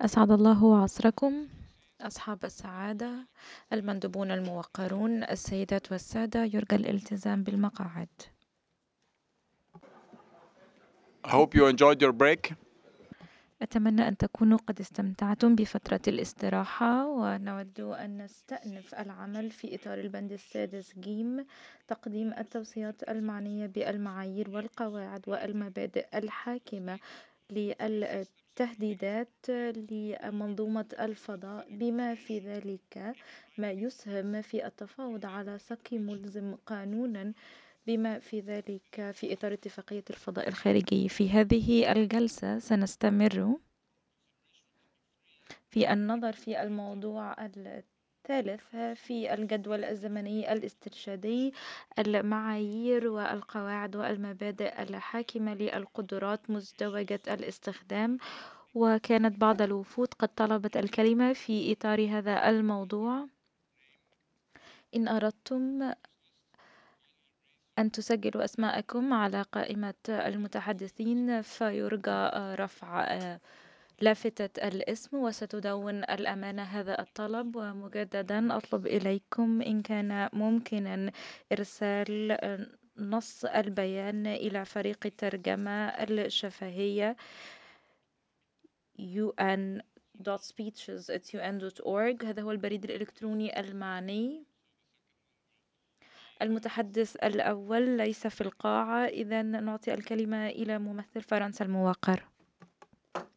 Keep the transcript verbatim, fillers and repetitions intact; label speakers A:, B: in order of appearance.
A: أسعد الله عصركم أصحاب السعادة، المندوبون الموقرون، السيدات والسادة، يرجى الالتزام بالمقاعد.
B: Hope you enjoyed your break.
A: أتمنى أن تكونوا قد استمتعتم بفترة الاستراحة، ونود أن نستأنف العمل في إطار البند السادس جيم، تقديم التوصيات المعنية بالمعايير والقواعد والمبادئ الحاكمة للتهديدات لمنظومة الفضاء، بما في ذلك ما يسهم في التفاوض على سقي ملزم قانونا، بما في ذلك في إطار اتفاقية الفضاء الخارجي. في هذه الجلسة سنستمر في النظر في الموضوع الثالث في الجدول الزمني الاسترشادي، المعايير والقواعد والمبادئ الحاكمة للقدرات مزدوجة الاستخدام. وكانت بعض الوفود قد طلبت الكلمة في إطار هذا الموضوع. إن أردتم أن تسجلوا أسماءكم على قائمة المتحدثين، فيرجى رفع لافتة الاسم، وستدون الأمانة هذا الطلب. ومجددا أطلب إليكم إن كان ممكنا إرسال نص البيان إلى فريق الترجمة الشفهية يو إن دوت سبيتشز آت يو إن دوت أورج. هذا هو البريد الإلكتروني المعني. المتحدث الأول ليس في القاعة، إذن نعطي الكلمة إلى ممثل فرنسا الموقر.